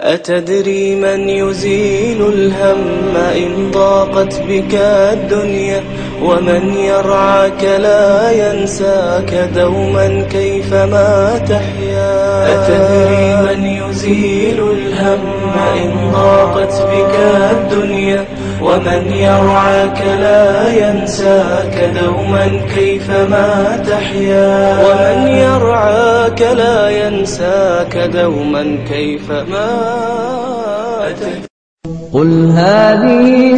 أتدري من يزيل الهم إن ضاقت بك الدنيا، ومن يرعاك لا ينساك دوما كيفما تحيا. أتدري من يزيل الهم إن ضاقت بك الدنيا، ومن يرعاك لا ينساك دوما كيفما تحيا. ومن يرعاك لا ينساك دوما كيفما تحيا. قل هذه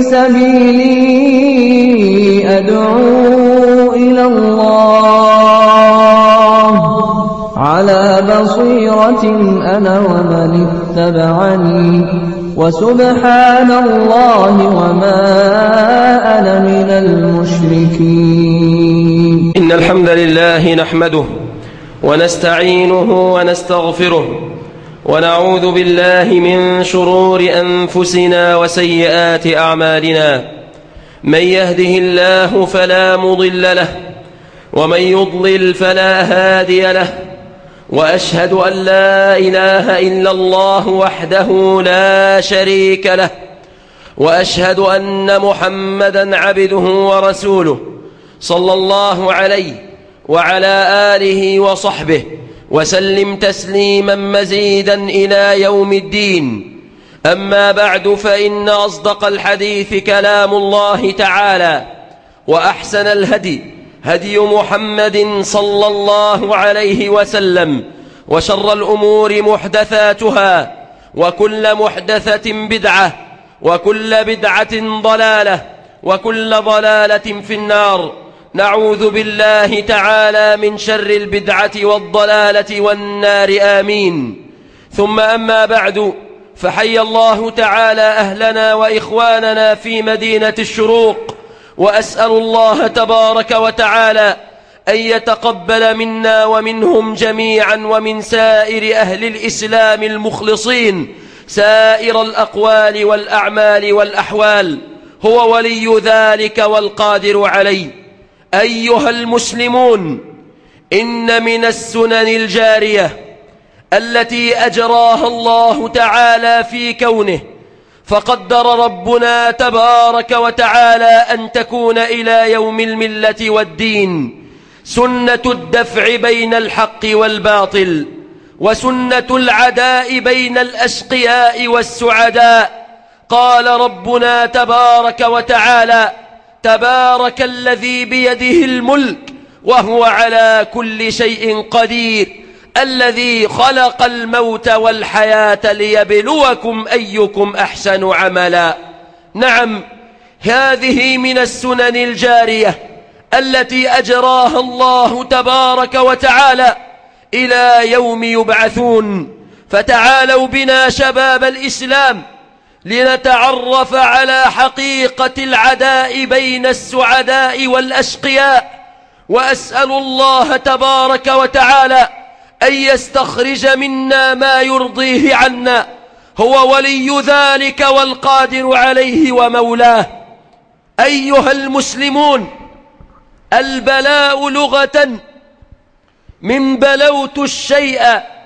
سبيلي أدعو إلى الله على بصيرة أنا ومن اتبعني، وسبحان الله وما أنا من المشركين. إن الحمد لله نحمده ونستعينه ونستغفره، ونعوذ بالله من شرور أنفسنا وسيئات أعمالنا. من يهده الله فلا مضل له، ومن يضلل فلا هادي له. وأشهد أن لا إله إلا الله وحده لا شريك له، وأشهد أن محمدا عبده ورسوله صلى الله عليه وعلى آله وصحبه وسلم تسليما مزيدا إلى يوم الدين. أما بعد، فإن أصدق الحديث كلام الله تعالى، وأحسن الهدي هدي محمد صلى الله عليه وسلم، وشر الأمور محدثاتها، وكل محدثة بدعة، وكل بدعة ضلالة، وكل ضلالة في النار. نعوذ بالله تعالى من شر البدعة والضلالة والنار، آمين. ثم أما بعد، فحي الله تعالى أهلنا وإخواننا في مدينة الشروق، وأسأل الله تبارك وتعالى أن يتقبل منا ومنهم جميعا ومن سائر أهل الإسلام المخلصين سائر الأقوال والأعمال والأحوال، هو ولي ذلك والقادر عليه. أيها المسلمون، إن من السنن الجارية التي أجراها الله تعالى في كونه، فقدر ربنا تبارك وتعالى أن تكون إلى يوم الملة والدين سنة الدفع بين الحق والباطل، وسنة العداء بين الأشقياء والسعداء. قال ربنا تبارك وتعالى: تبارك الذي بيده الملك وهو على كل شيء قدير، الذي خلق الموت والحياة ليبلوكم أيكم أحسن عملا. نعم، هذه من السنن الجارية التي أجراها الله تبارك وتعالى إلى يوم يبعثون. فتعالوا بنا شباب الإسلام لنتعرف على حقيقة العداء بين السعداء والأشقياء، وأسأل الله تبارك وتعالى أن يستخرج منا ما يرضيه عنا، هو ولي ذلك والقادر عليه ومولاه. أيها المسلمون، البلاء لغة من بلوت الشيء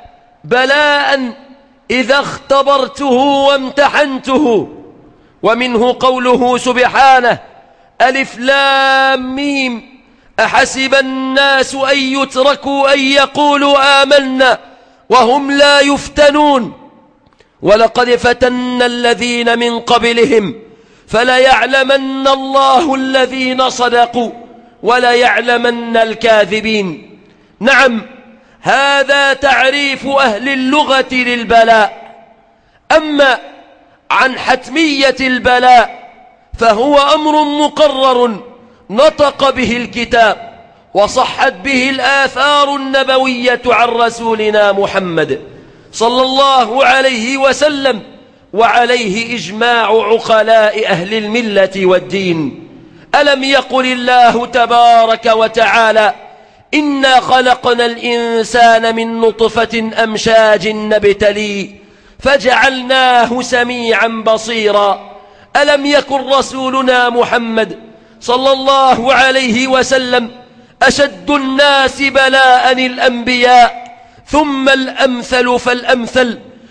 بلاء إذا اختبرته وامتحنته، ومنه قوله سبحانه: ألف لام ميم أحسب الناس أن يتركوا أن يقولوا آمنا وهم لا يفتنون، ولقد فتنا الذين من قبلهم فليعلمن الله الذين صدقوا وليعلمن الكاذبين. نعم، هذا تعريف أهل اللغة للبلاء. أما عن حتمية البلاء فهو أمر مقرر نطق به الكتاب، وصحت به الآثار النبوية عن رسولنا محمد صلى الله عليه وسلم، وعليه إجماع عقلاء أهل الملة والدين. ألم يقل الله تبارك وتعالى: إنا خلقنا الإنسان من نطفة أمشاج نبتليه فجعلناه سميعا بصيرا. ألم يكن رسولنا محمد صلى الله عليه وسلم أشد الناس بلاء الأنبياء، ثم الأمثل فالأمثل،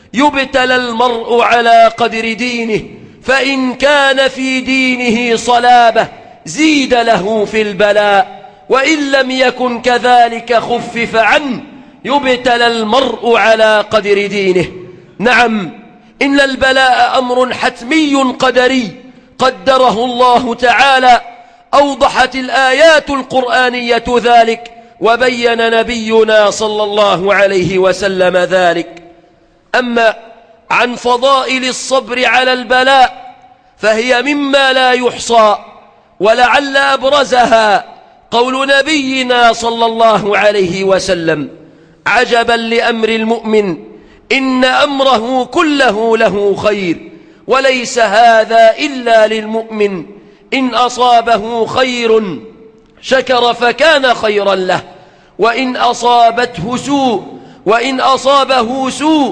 يبتلى المرء على قدر دينه، فإن كان في دينه صلابة زيد له في البلاء، وإن لم يكن كذلك خفف عنه. يبتلى المرء على قدر دينه. نعم، إن البلاء أمر حتمي قدري قدره الله تعالى، أوضحت الآيات القرآنية ذلك، وبين نبينا صلى الله عليه وسلم ذلك. أما عن فضائل الصبر على البلاء فهي مما لا يحصى، ولعل أبرزها قول نبينا صلى الله عليه وسلم: عجبا لأمر المؤمن إن أمره كله له خير، وليس هذا إلا للمؤمن، إن أصابه خير شكر فكان خيرا له، وإن أصابه سوء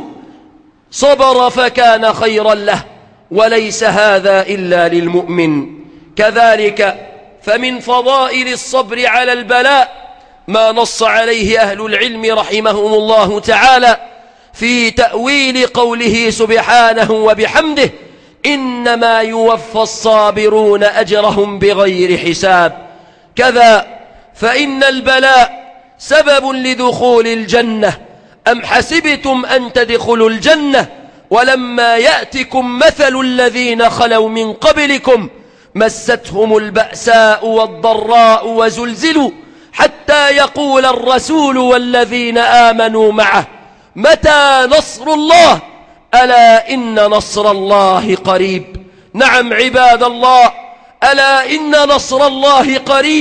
صبر فكان خيرا له، وليس هذا إلا للمؤمن. كذلك فمن فضائل الصبر على البلاء ما نص عليه أهل العلم رحمهم الله تعالى في تأويل قوله سبحانه وبحمده: إنما يوفى الصابرون أجرهم بغير حساب. كذا فإن البلاء سبب لدخول الجنة. أم حسبتم أن تدخلوا الجنة ولما يأتكم مثل الذين خلوا من قبلكم مستهم البأساء والضراء وزلزلوا حتى يقول الرسول والذين آمنوا معه متى نصر الله ألا إن نصر الله قريب. نعم عباد الله، ألا إن نصر الله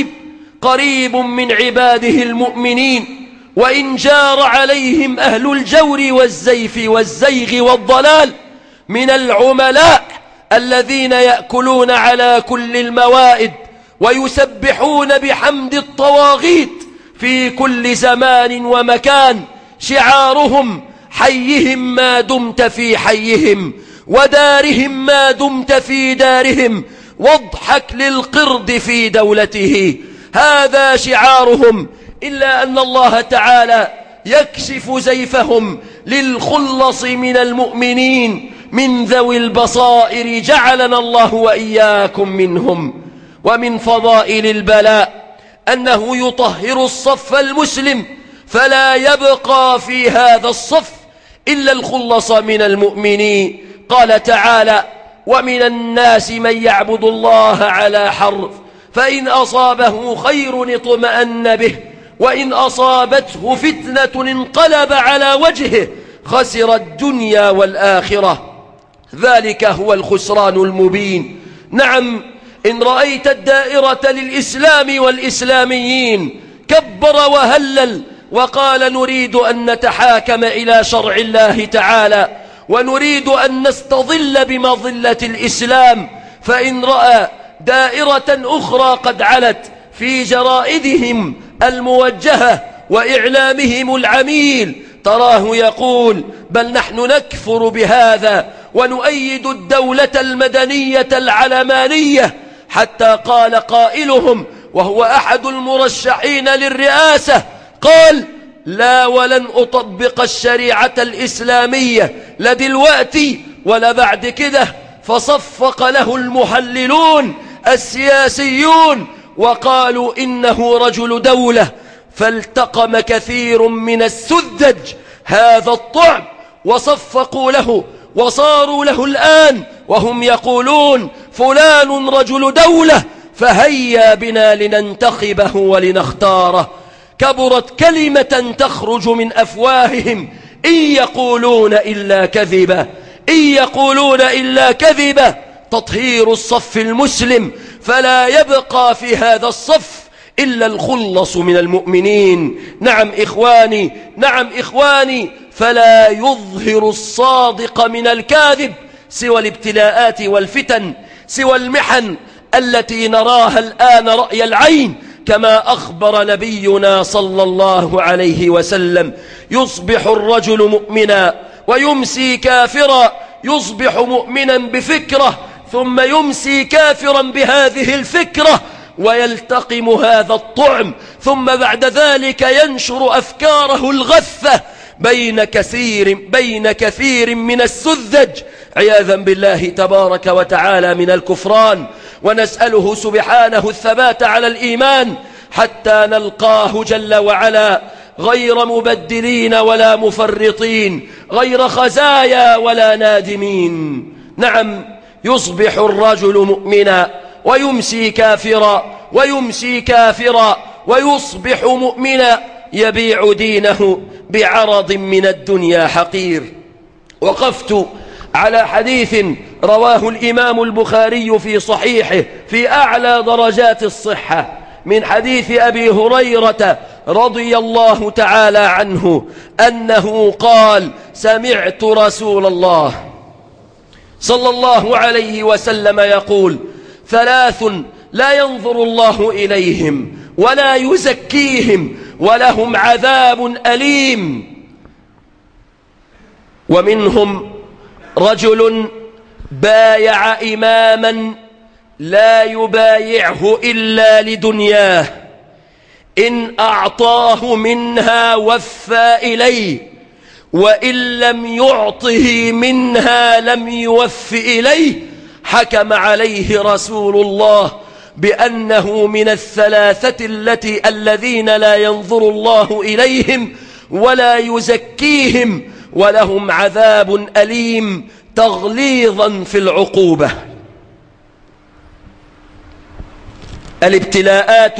قريب من عباده المؤمنين، وإن جار عليهم أهل الجور والزيف والزيغ والضلال من العملاء الذين يأكلون على كل الموائد ويسبحون بحمد الطواغيت في كل زمان ومكان، شعارهم: حيهم ما دمت في حيهم، ودارهم ما دمت في دارهم، واضحك للقرد في دولته. هذا شعارهم، إلا أن الله تعالى يكشف زيفهم للخلص من المؤمنين من ذوي البصائر، جعلنا الله وإياكم منهم. ومن فضائل البلاء أنه يطهر الصف المسلم، فلا يبقى في هذا الصف إلا الخلص من المؤمنين. قال تعالى: ومن الناس من يعبد الله على حرف، فإن أصابه خير اطمأن به، وإن أصابته فتنة انقلب على وجهه خسر الدنيا والآخرة، ذلك هو الخسران المبين. نعم، إن رأيت الدائرة للإسلام والإسلاميين كبر وهلل وقال: نريد أن نتحاكم إلى شرع الله تعالى، ونريد أن نستظل بمظلة الإسلام. فإن رأى دائرة أخرى قد علت في جرائدهم الموجهة وإعلامهم العميل تراه يقول: بل نحن نكفر بهذا ونؤيد الدولة المدنية العلمانية، حتى قال قائلهم وهو أحد المرشحين للرئاسة، قال: لا ولن أطبق الشريعة الإسلامية لا دلوقتي ولا بعد كده. فصفق له المحللون السياسيون وقالوا إنه رجل دولة، فالتقم كثير من السذج هذا الطعم وصفقوا له، وصاروا له الآن وهم يقولون: فلان رجل دولة، فهيا بنا لننتخبه ولنختاره. كبرت كلمة تخرج من أفواههم إن يقولون إلا كذبا. تطهير الصف المسلم، فلا يبقى في هذا الصف إلا الخلص من المؤمنين. نعم إخواني، فلا يظهر الصادق من الكاذب سوى الابتلاءات والفتن، سوى المحن التي نراها الآن رأي العين، كما أخبر نبينا صلى الله عليه وسلم: يصبح الرجل مؤمنا ويمسي كافرا، يصبح مؤمنا بفكرة ثم يمسي كافرا بهذه الفكرة، ويلتقم هذا الطعم، ثم بعد ذلك ينشر أفكاره الغثة بين كثير من السذج عياذا بالله تبارك وتعالى من الكفران. ونسأله سبحانه الثبات على الإيمان حتى نلقاه جل وعلا غير مبدلين ولا مفرطين، غير خزايا ولا نادمين. نعم، يصبح الرجل مؤمنا ويمسي كافرا، ويمسي كافرا ويصبح مؤمنا، يبيع دينه بعرض من الدنيا حقير. وقفت على حديث رواه الإمام البخاري في صحيحه في أعلى درجات الصحة من حديث أبي هريرة رضي الله تعالى عنه أنه قال: سمعت رسول الله صلى الله عليه وسلم يقول: ثلاث لا ينظر الله إليهم ولا يزكيهم ولهم عذاب أليم. ومنهم رجل بايع إماما لا يبايعه إلا لدنياه، إن أعطاه منها وفى إليه، وإن لم يعطه منها لم يوف إليه. حكم عليه رسول الله بأنه من الثلاثة الذين لا ينظر الله إليهم ولا يزكيهم ولهم عذاب أليم، تغليظا في العقوبة. الابتلاءات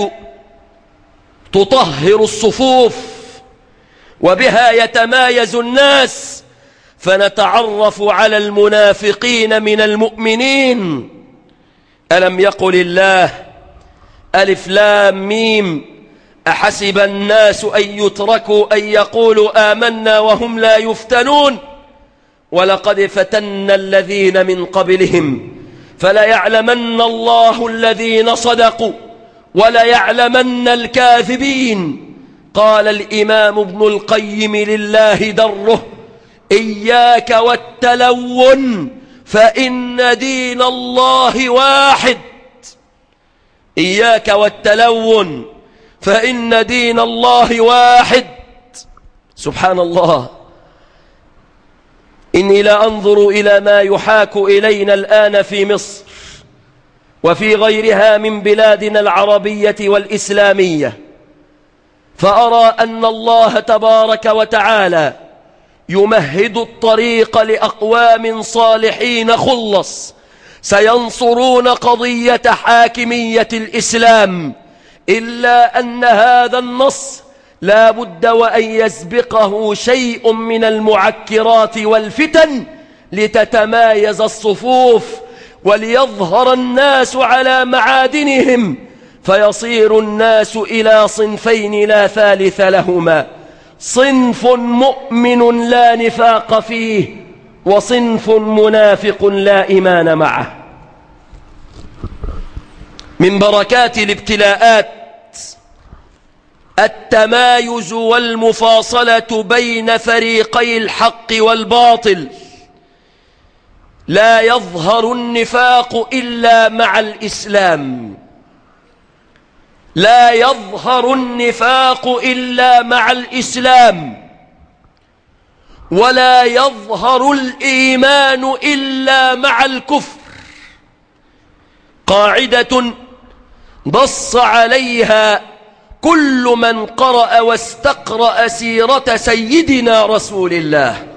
تطهر الصفوف وبها يتمايز الناس، فنتعرف على المنافقين من المؤمنين. ألم يقل الله: ألف لام ميم، أحسب الناس أن يتركوا أن يقولوا آمنا وهم لا يفتنون، ولقد فتنا الذين من قبلهم فليعلمن الله الذين صدقوا وليعلمن الكاذبين. قال الإمام ابن القيم لله دره: إياك والتلون فإن دين الله واحد. إياك والتلون فإن دين الله واحد. سبحان الله، إني لأنظر إلى ما يحاك إلينا الآن في مصر وفي غيرها من بلادنا العربية والإسلامية، فأرى أن الله تبارك وتعالى يمهد الطريق لأقوام صالحين خلص سينصرون قضية حاكمية الإسلام، إلا أن هذا النص لا بد وأن يسبقه شيء من المعكرات والفتن لتتمايز الصفوف وليظهر الناس على معادنهم، فيصير الناس إلى صنفين لا ثالث لهما: صنف مؤمن لا نفاق فيه، وصنف منافق لا إيمان معه. من بركات الابتلاءات التمايز والمفاصلة بين فريقي الحق والباطل. لا يظهر النفاق إلا مع الإسلام، لا يظهر النفاق إلا مع الإسلام، ولا يظهر الإيمان إلا مع الكفر. قاعدة نص عليها كل من قرأ واستقرأ سيرة سيدنا رسول الله.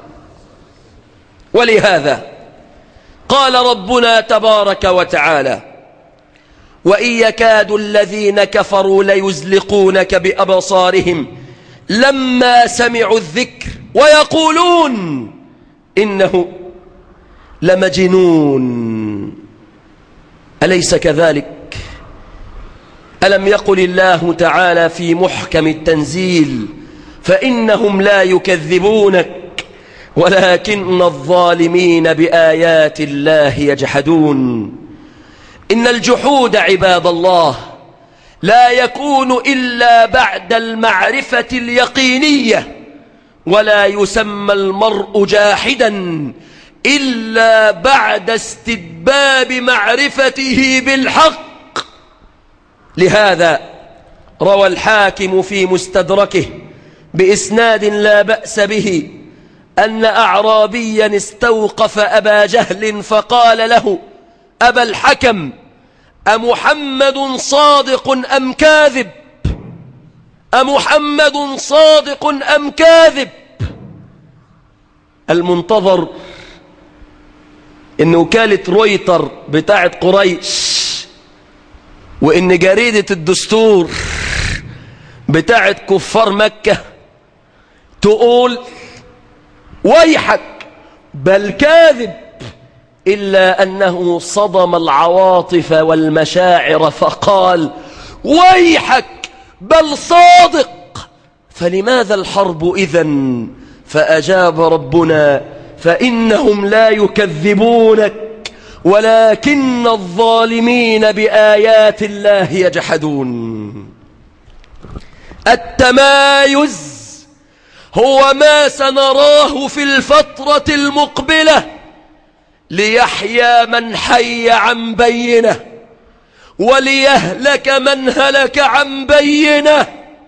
ولهذا قال ربنا تبارك وتعالى: وإن يكاد الذين كفروا ليزلقونك بأبصارهم لما سمعوا الذكر ويقولون إنه لمجنون. أليس كذلك؟ ألم يقل الله تعالى في محكم التنزيل: فإنهم لا يكذبونك ولكن الظالمين بآيات الله يجحدون. إن الجحود عباد الله لا يكون إلا بعد المعرفة اليقينية، ولا يسمى المرء جاحدا إلا بعد استتباب معرفته بالحق. لهذا روى الحاكم في مستدركه بإسناد لا بأس به أن أعرابيا استوقف أبا جهل فقال له: أبا الحكم، أمحمد صادق أم كاذب؟ أمحمد صادق أم كاذب؟ المنتظر إن وكالة رويتر بتاعت قريش وإن جريدة الدستور بتاعت كفار مكة تقول ويحك بل كاذب، إلا أنه صدم العواطف والمشاعر فقال ويحك بل صادق، فلماذا الحرب إذن؟ فأجاب ربنا: فإنهم لا يكذبونك ولكن الظالمين بآيات الله يجحدون. التمايز هو ما سنراه في الفترة المقبلة ليحيى من حي عن بينه وليهلك من هلك عن بينه.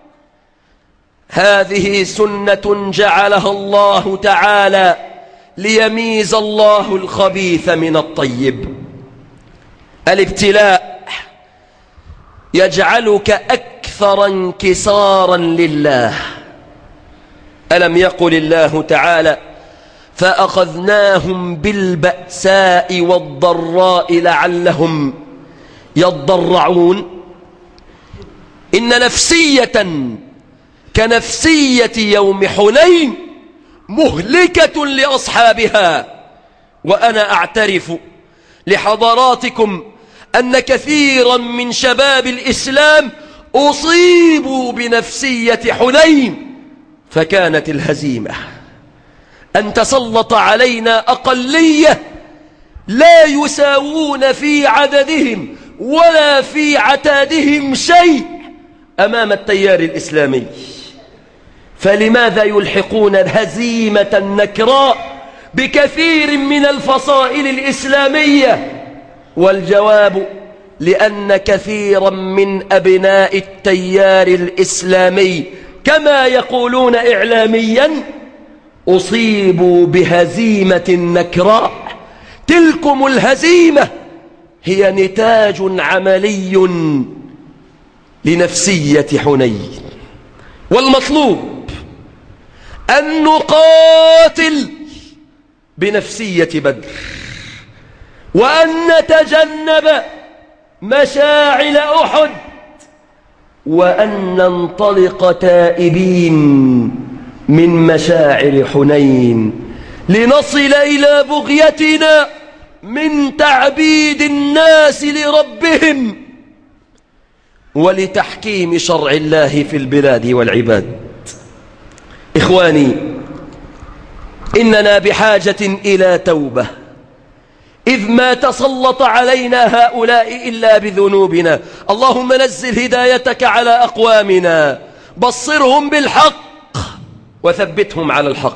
هذه سنة جعلها الله تعالى ليميز الله الخبيث من الطيب. الابتلاء يجعلك أكثر انكسارا لله. ألم يقل الله تعالى: فأخذناهم بالبأساء والضراء لعلهم يضرعون. إن نفسية كنفسية يوم حنين مهلكة لأصحابها. وأنا أعترف لحضراتكم أن كثيرا من شباب الإسلام أصيبوا بنفسية حنين، فكانت الهزيمة أن تسلط علينا أقلية لا يساوون في عددهم ولا في عتادهم شيء أمام التيار الإسلامي. فلماذا يلحقون هزيمة نكراء بكثير من الفصائل الإسلامية؟ والجواب: لأن كثيرا من أبناء التيار الإسلامي كما يقولون إعلاميا أصيبوا بهزيمة نكراء. تلكم الهزيمة هي نتاج عملي لنفسية حنين. والمطلوب أن نقاتل بنفسية بدر، وأن نتجنب مشاعل أحد، وأن ننطلق تائبين من مشاعر حنين لنصل إلى بغيتنا من تعبيد الناس لربهم ولتحكيم شرع الله في البلاد والعباد. إخواني، إننا بحاجة إلى توبة، إذ ما تسلط علينا هؤلاء إلا بذنوبنا. اللهم نزل هدايتك على أقوامنا، بصرهم بالحق وثبتهم على الحق.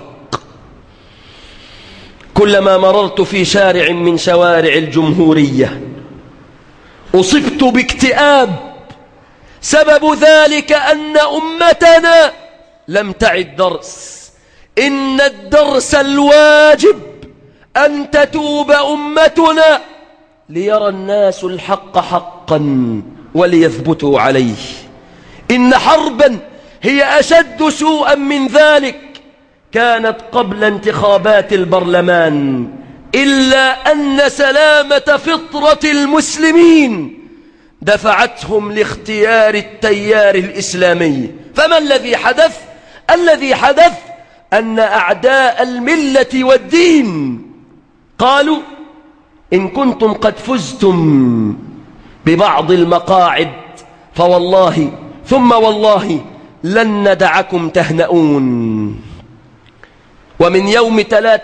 كلما مررت في شارع من شوارع الجمهورية أصبت باكتئاب، سبب ذلك أن أمتنا لم تعد درس. إن الدرس الواجب أن تتوب أمتنا ليرى الناس الحق حقا وليثبتوا عليه. إن حربا هي أشد سوءا من ذلك كانت قبل انتخابات البرلمان، إلا أن سلامة فطرة المسلمين دفعتهم لاختيار التيار الإسلامي. فما الذي حدث؟ الذي حدث أن أعداء الملة والدين قالوا: إن كنتم قد فزتم ببعض المقاعد فوالله ثم والله لن ندعكم تهنؤون. ومن يوم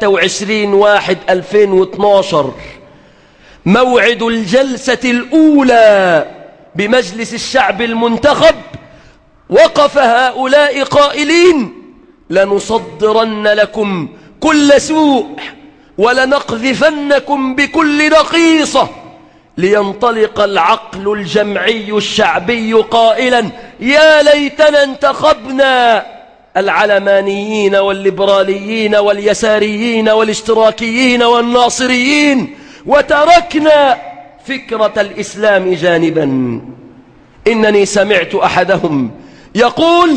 23/1/2012 موعد الجلسة الأولى بمجلس الشعب المنتخب، وقف هؤلاء قائلين: لنصدرن لكم كل سوء ولنقذفنكم بكل نقيصة، لينطلق العقل الجمعي الشعبي قائلا: يا ليتنا انتخبنا العلمانيين والليبراليين واليساريين والاشتراكيين والناصريين، وتركنا فكرة الإسلام جانبا. إنني سمعت أحدهم يقول: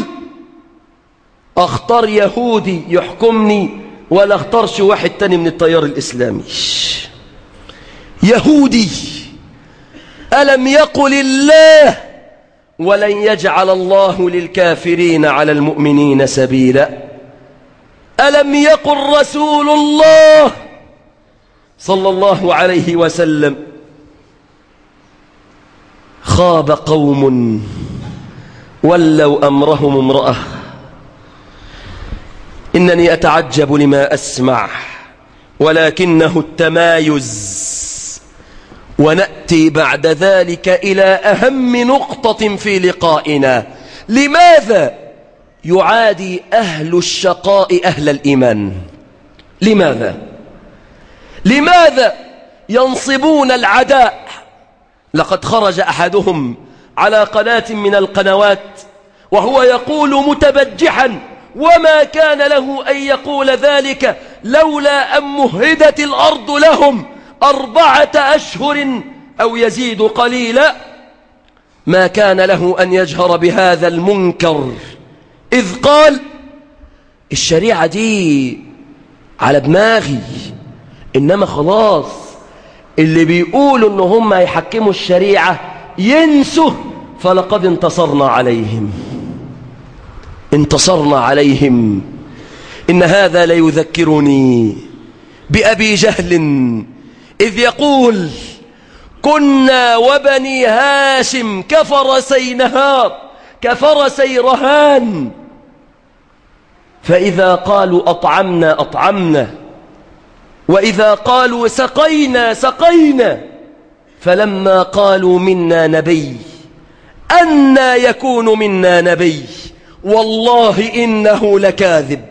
أختار يهودي يحكمني ولا اختارش واحد تاني من التيار الإسلامي. يهودي! ألم يقل الله: ولن يجعل الله للكافرين على المؤمنين سبيلا؟ ألم يقل رسول الله صلى الله عليه وسلم: خاب قوم ولوا أمرهم امرأة؟ إنني أتعجب لما أسمع، ولكنه التمايز. ونأتي بعد ذلك إلى أهم نقطة في لقائنا: لماذا يعادي أهل الشقاء أهل الإيمان؟ لماذا ينصبون العداء؟ لقد خرج أحدهم على قناة من القنوات وهو يقول متبجحا: وما كان له أن يقول ذلك لولا أن مهدت الأرض لهم 4 أشهر أو يزيد قليلا. ما كان له أن يجهر بهذا المنكر، إذ قال: الشريعة دي على دماغي، إنما خلاص اللي بيقولوا إن هم يحكموا الشريعة ينسوا، فلقد انتصرنا عليهم. إن هذا ليذكرني بأبي جهل إذ يقول: كنا وبني هاشم كفرسي نهار كفرسي رهان، فإذا قالوا أطعمنا أطعمنا، وإذا قالوا سقينا سقينا، فلما قالوا منا نبي أنى يكون منا نبي، والله إنه لكاذب،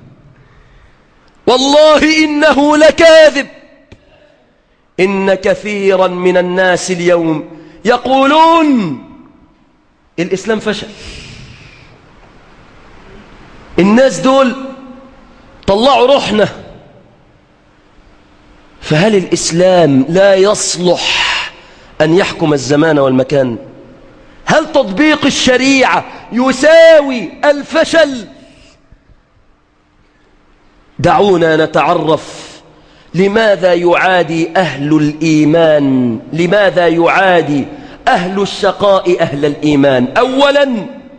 والله إنه لكاذب. إن كثيرا من الناس اليوم يقولون الإسلام فشل. الناس دول طلعوا روحنا. فهل الإسلام لا يصلح أن يحكم الزمان والمكان؟ هل تطبيق الشريعة يساوي الفشل؟ دعونا نتعرف لماذا يعادي أهل الإيمان، لماذا يعادي أهل الشقاء أهل الإيمان. أولا،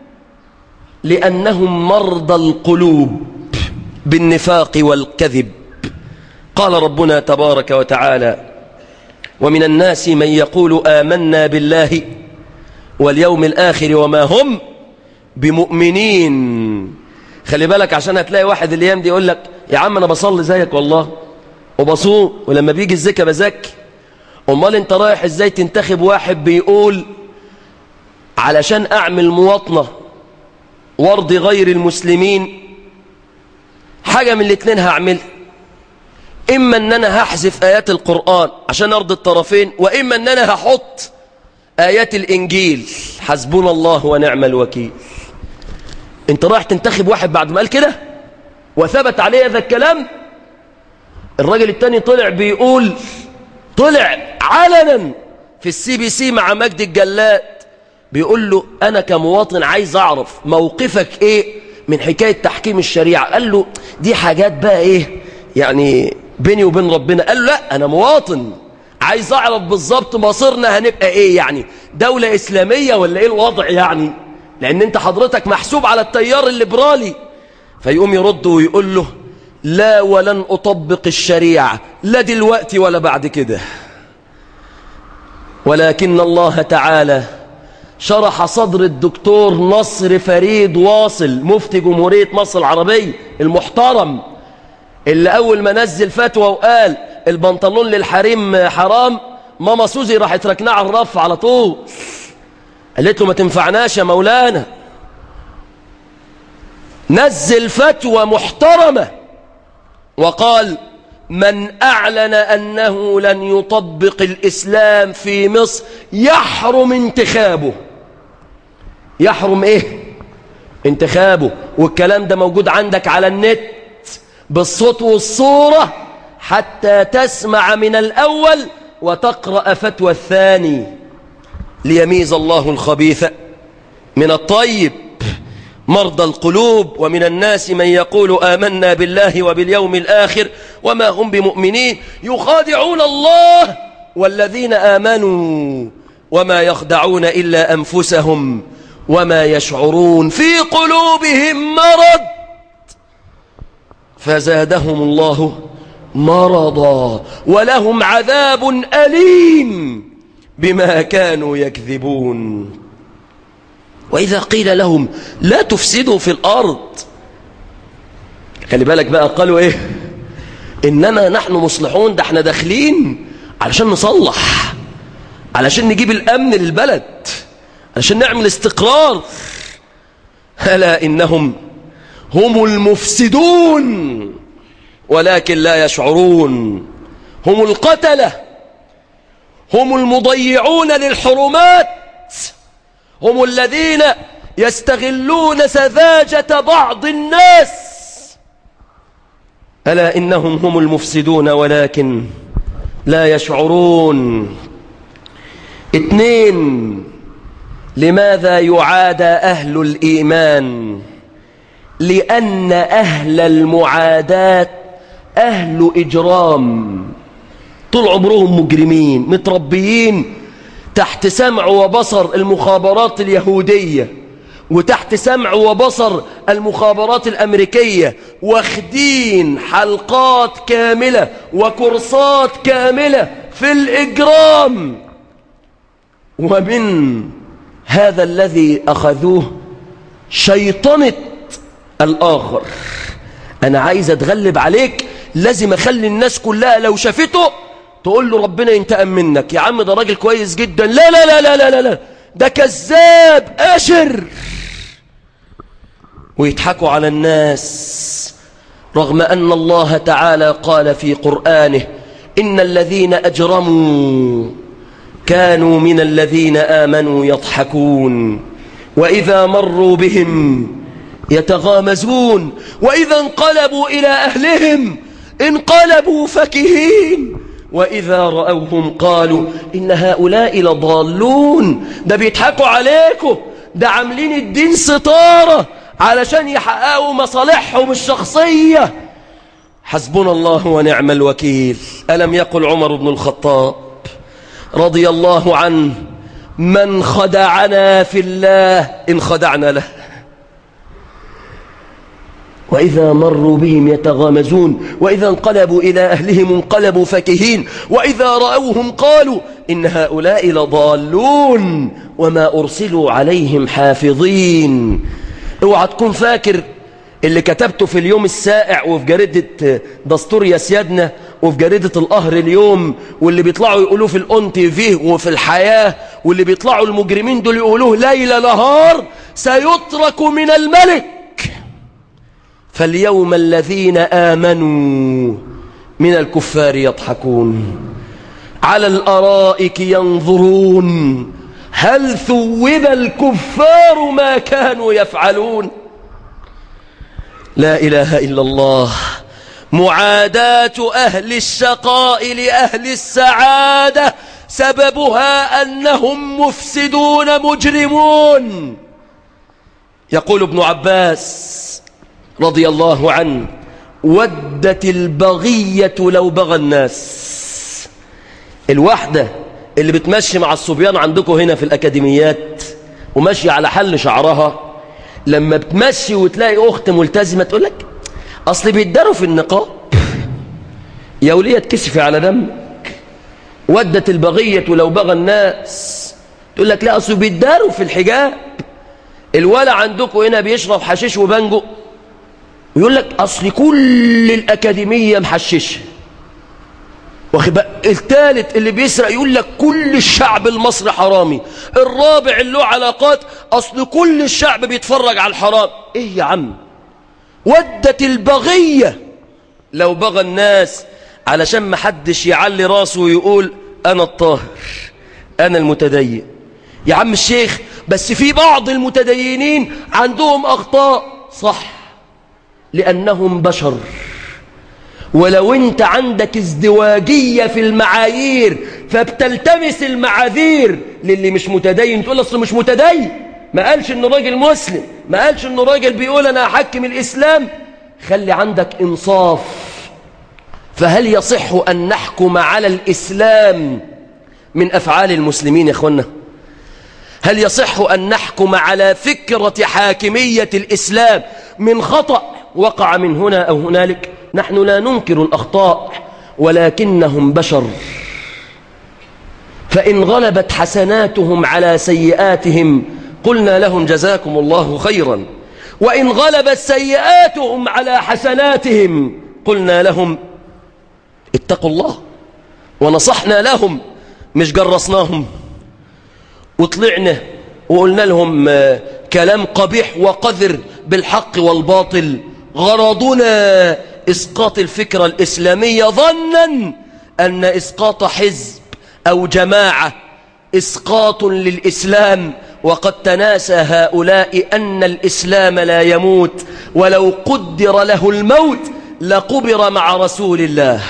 لأنهم مرضى القلوب بالنفاق والكذب. قال ربنا تبارك وتعالى: ومن الناس من يقول آمنا بالله واليوم الآخر وما هم بمؤمنين. خلي بالك، عشان هتلاقي واحد الأيام دي يقول لك: يا عم أنا بصلي زيك والله وبصوم، ولما بيجي الزكاة بزكي. أمال أنت رايح إزاي تنتخب واحد بيقول علشان أعمل مواطنة وارضي غير المسلمين حاجة من الاتنين هعملها: إما أن أنا هحذف آيات القرآن عشان أرضي الطرفين، وإما أن أنا هحط آيات الإنجيل حسبنا الله ونعم الوكيل. أنت رايح تنتخب واحد بعد ما قال كده وثبت عليه هذا الكلام. الراجل التاني طلع بيقول، طلع علنا في الCBC مع مجدي الجلاد بيقول له: أنا كمواطن عايز أعرف موقفك إيه من حكاية تحكيم الشريعة. قال له: دي حاجات بقى إيه يعني بيني وبين ربنا. قال له: لا، أنا مواطن عايز أعرف بالظبط مصيرنا هنبقى إيه، يعني دولة إسلامية ولا إيه الوضع يعني، لأن أنت حضرتك محسوب على التيار الليبرالي. فيقوم يرد ويقول له: لا، ولن أطبق الشريعة لا دلوقتي ولا بعد كده. ولكن الله تعالى شرح صدر الدكتور نصر فريد واصل مفتي جمهورية مصر العربية المحترم، اللي أول ما نزل فتوى وقال البنطلون للحريم حرام، ماما سوزي راحت ركناه على الرف على طول، قالت له: ما تنفعناش يا مولانا. نزل فتوى محترمة وقال: من أعلن أنه لن يطبق الإسلام في مصر يحرم انتخابه. يحرم إيه؟ انتخابه، والكلام ده موجود عندك على النت بالصوت والصورة، حتى تسمع من الأول وتقرأ فتوى الثاني، ليميز الله الخبيث من الطيب. مرضى القلوب، ومن الناس من يقول آمنا بالله وباليوم الآخر وما هم بمؤمنين، يخادعون الله والذين آمنوا وما يخدعون إلا أنفسهم وما يشعرون، في قلوبهم مرض فزادهم الله مرضا ولهم عذاب أليم بما كانوا يكذبون. وإذا قيل لهم لا تفسدوا في الأرض، خلي بالك بقى، قالوا إيه؟ إنما نحن مصلحون، ده احنا داخلين علشان نصلح، علشان نجيب الأمن للبلد، علشان نعمل استقرار. ألا إنهم هم المفسدون ولكن لا يشعرون، هم القتلة، هم المضيعون للحرمات، هم الذين يستغلون سذاجة بعض الناس. ألا إنهم هم المفسدون ولكن لا يشعرون. 2، لماذا يعادى أهل الإيمان؟ لأن أهل المعاداة أهل إجرام، طول عمرهم مجرمين متربيين تحت سمع وبصر المخابرات اليهودية وتحت سمع وبصر المخابرات الأمريكية، واخدين حلقات كاملة وكورسات كاملة في الإجرام. ومن هذا الذي أخذوه شيطنة الآخر. أنا عايز أتغلب عليك، لازم أخلي الناس كلها لو شافته تقول له ربنا ينتقم منك. يا عم ده راجل كويس جدا، لا لا لا لا لا لا، ده كذاب أشر. ويضحكوا على الناس، رغم أن الله تعالى قال في قرآنه إن الذين أجرموا كانوا من الذين آمنوا يضحكون وإذا مروا بهم يتغامزون وإذا انقلبوا إلى أهلهم انقلبوا فكهين وإذا رأوهم قالوا إن هؤلاء لضالون. ده بيضحكوا عليكم، ده عاملين الدين ستارة علشان يحققوا مصالحهم الشخصية. حسبنا الله ونعم الوكيل. ألم يقل عمر بن الخطاب رضي الله عنه من خدعنا في الله إن خدعنا له. وإذا مروا بهم يتغامزون وإذا انقلبوا إلى أهلهم انقلبوا فكهين وإذا رأوهم قالوا إن هؤلاء لضالون وما أرسلوا عليهم حافظين. اوعى تكون فاكر اللي كتبته في اليوم السائع وفي جريدة دستور يا سيادنا وفي جريدة القهر اليوم واللي بيطلعوا يقولوه في الأون تي في وفي الحياة واللي بيطلعوا المجرمين دول يقولوه ليل نهار سيترك من الملك. فاليوم الذين آمنوا من الكفار يضحكون على الأرائك ينظرون هل ثوب الكفار ما كانوا يفعلون. لا إله إلا الله. معاداة أهل الشقاء لأهل السعادة سببها أنهم مفسدون مجرمون. يقول ابن عباس رضي الله عنه ودت البغية لو بغى الناس. الوحدة اللي بتمشي مع الصبيان عندكم هنا في الأكاديميات وماشي على حل شعرها، لما بتمشي وتلاقي أخت ملتزمة تقول لك أصل بيتداروا في النقاب، يا ولية تكسفي على دمك. ودت البغية لو بغى الناس، تقول لك لا أصل بيتداروا في الحجاب. الولا عندكم هنا بيشرب حشيش وبنجو ويقول لك أصل كل الأكاديمية محششة. الثالث اللي بيسرق يقول لك كل الشعب المصري حرامي. الرابع اللي له علاقات أصل كل الشعب بيتفرج على الحرام. إيه يا عم؟ ودت البغية لو بغى الناس علشان ما حدش يعلي راسه ويقول أنا الطاهر أنا المتدين. يا عم الشيخ بس في بعض المتدينين عندهم أخطاء، صح، لأنهم بشر. ولو انت عندك ازدواجية في المعايير فبتلتمس المعاذير للي مش متدين، تقول اصله مش متدين، ما قالش انه راجل مسلم، ما قالش انه راجل بيقول انا احكم الاسلام. خلي عندك انصاف. فهل يصح ان نحكم على الاسلام من افعال المسلمين يا اخوانا؟ هل يصح ان نحكم على فكرة حاكمية الاسلام من خطأ وقع من هنا او هنالك؟ نحن لا ننكر الأخطاء ولكنهم بشر، فإن غلبت حسناتهم على سيئاتهم قلنا لهم جزاكم الله خيرا، وإن غلبت سيئاتهم على حسناتهم قلنا لهم اتقوا الله، ونصحنا لهم، مش جرسناهم وطلعنا وقلنا لهم كلام قبيح وقذر بالحق والباطل. غرضنا إسقاط الفكرة الإسلامية ظنا أن إسقاط حزب أو جماعة إسقاط للإسلام، وقد تناسى هؤلاء أن الإسلام لا يموت، ولو قدر له الموت لقبر مع رسول الله.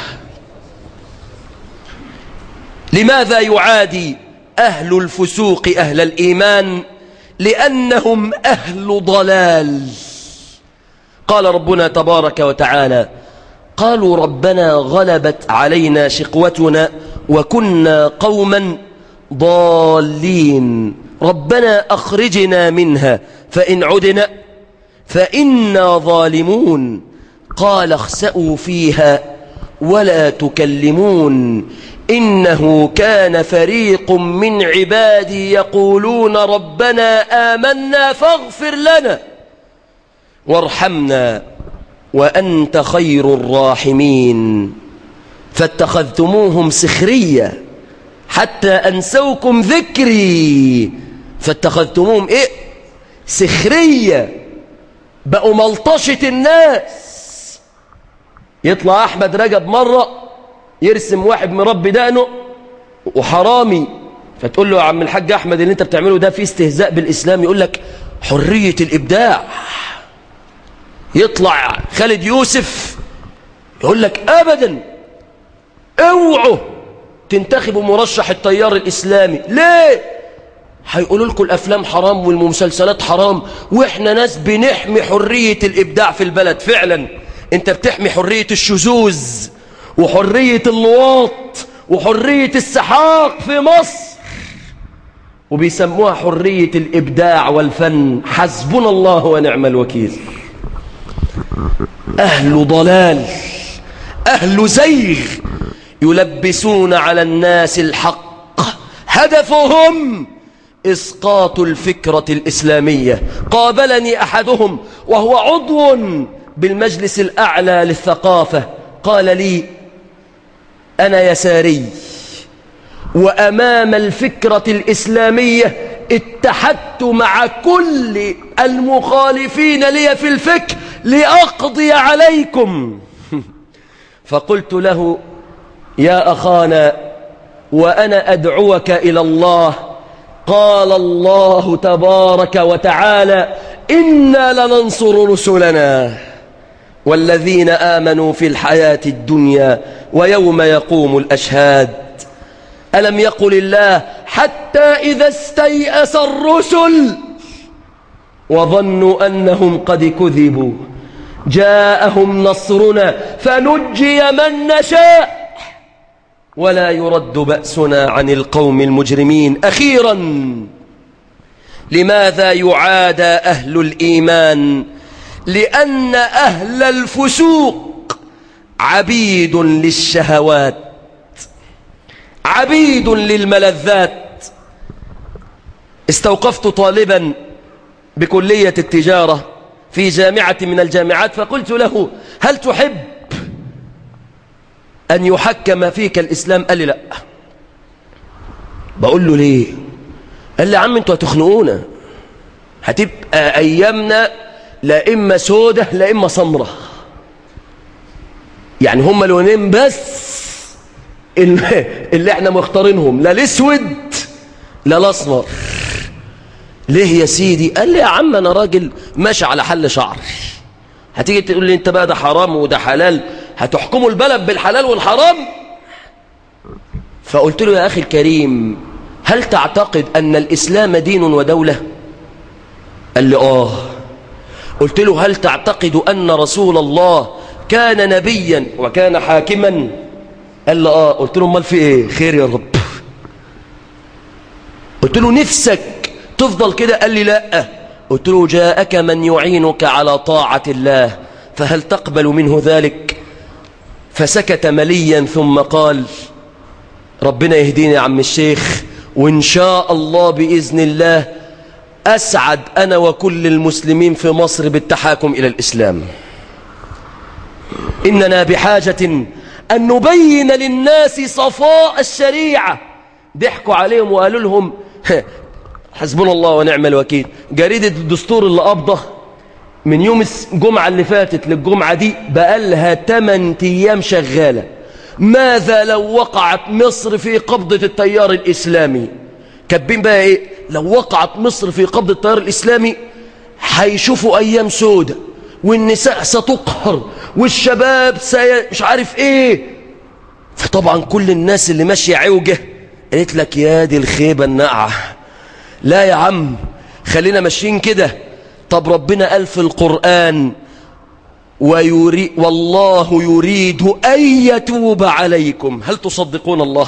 لماذا يعادي أهل الفسوق أهل الإيمان؟ لأنهم أهل ضلال. قال ربنا تبارك وتعالى: قالوا ربنا غلبت علينا شقوتنا وكنا قوما ضالين ربنا أخرجنا منها فإن عدنا فإنا ظالمون قال اخسأوا فيها ولا تكلمون إنه كان فريق من عبادي يقولون ربنا آمنا فاغفر لنا وارحمنا وأنت خير الراحمين فاتخذتموهم سخريا حتى أنسوكم ذكري. فاتخذتموهم إيه؟ سخرية، بقوا ملطشة الناس. يطلع أحمد رجب مرة يرسم واحد مربي دقنه وحرامي، فتقول له يا عم الحاج أحمد اللي انت بتعمله ده فيه استهزاء بالإسلام، يقول لك حرية الإبداع. يطلع خالد يوسف يقول لك أبدا اوعوا تنتخبوا مرشح التيار الإسلامي. ليه؟ هيقولوا لكم الأفلام حرام والمسلسلات حرام، وإحنا ناس بنحمي حرية الإبداع في البلد. فعلا أنت بتحمي حرية الشذوذ وحرية اللواط وحرية السحاق في مصر، وبيسموها حرية الإبداع والفن. حسبنا الله ونعم الوكيل. أهل ضلال، أهل زيغ، يلبسون على الناس الحق، هدفهم إسقاط الفكرة الإسلامية. قابلني أحدهم وهو عضو بالمجلس الأعلى للثقافة، قال لي أنا يساري وأمام الفكرة الإسلامية اتحدت مع كل المخالفين لي في الفكر لأقضي عليكم. فقلت له يا أخانا وأنا أدعوك إلى الله، قال الله تبارك وتعالى إنا لننصر رسلنا والذين آمنوا في الحياة الدنيا ويوم يقوم الأشهاد. ألم يقل الله حتى إذا استيأس الرسل وظنوا أنهم قد كذبوا جاءهم نصرنا فنجي من نشاء ولا يرد بأسنا عن القوم المجرمين. أخيرا، لماذا يعادى أهل الإيمان؟ لأن أهل الفسوق عبيد للشهوات، عبيد للملذات. استوقفت طالبا بكلية التجارة في جامعة من الجامعات فقلت له هل تحب أن يحكم فيك الإسلام؟ قال لي لا. بقول له ليه؟ قال لي يا عم انتوا هتخنقونا، هتبقى أيامنا لا إما سودة لا إما سمرة، يعني هم لونين بس اللي احنا مختارينهم، لا الاسود لا الاسمر. ليه يا سيدي؟ قال لي يا عم أنا راجل ماشي على حل شعر، هتيجي تقول لي انت بقى ده حرام وده حلال، هتحكموا البلد بالحلال والحرام؟ فقلت له يا أخي الكريم هل تعتقد أن الإسلام دين ودولة؟ قال لي آه. قلت له هل تعتقد أن رسول الله كان نبيا وكان حاكما؟ قال لي آه. قلت له امال في ايه؟ خير يا رب. قلت له نفسك تفضل كده؟ قال لي لا. قلت له جاءك من يعينك على طاعة الله فهل تقبل منه ذلك؟ فسكت مليا ثم قال ربنا يهديني يا عم الشيخ، وإن شاء الله بإذن الله أسعد أنا وكل المسلمين في مصر بالتحاكم إلى الإسلام. إننا بحاجة أن نبين للناس صفاء الشريعة. ضحكوا عليهم وقالوا لهم حسبنا الله ونعم الوكيل. جريدة الدستور اللي قبضه من يوم الجمعة اللي فاتت للجمعة دي بقالها 8 أيام شغالة. ماذا لو وقعت مصر في قبضة التيار الإسلامي؟ كاتبين بقى إيه؟ لو وقعت مصر في قبضة التيار الإسلامي هيشوفوا أيام سودة، والنساء ستقهر، والشباب مش عارف إيه. فطبعا كل الناس اللي ماشية عوجة قالت لك يا دي الخيبة الناقعة. لا يا عم خلينا ماشيين كده. طب ربنا قال في القرآن والله يريد أن يتوب عليكم. هل تصدقون الله؟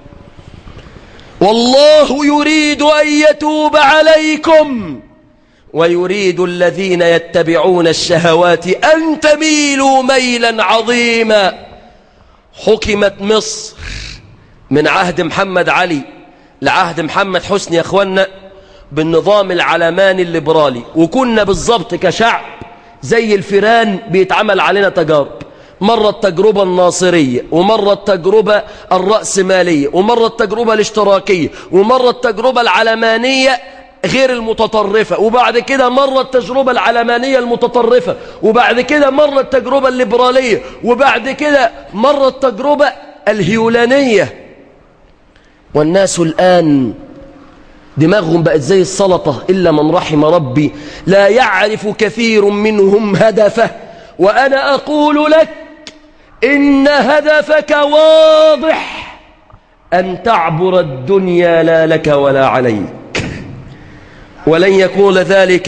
والله يريد أن يتوب عليكم ويريد الذين يتبعون الشهوات أن تميلوا ميلا عظيما. حكمت مصر من عهد محمد علي لعهد محمد حسني يا اخوانا بالنظام العلماني الليبرالي، وكنا بالضبط كشعب زي الفيران بيتعمل علينا تجارب. مرة التجربة الناصرية، ومرة التجربة الرأسمالية، ومرة التجربة الاشتراكية، ومرة التجربة العلمانية غير المتطرفة، وبعد كده مرة التجربة العلمانية المتطرفة، وبعد كده مرة التجربة الليبرالية، وبعد كده مرة التجربة الهيولانية. والناس الآن دماغهم بقت زي السلطة إلا من رحم ربي، لا يعرف كثير منهم هدفه. وأنا أقول لك إن هدفك واضح، أن تعبر الدنيا لا لك ولا عليك، ولن يكون ذلك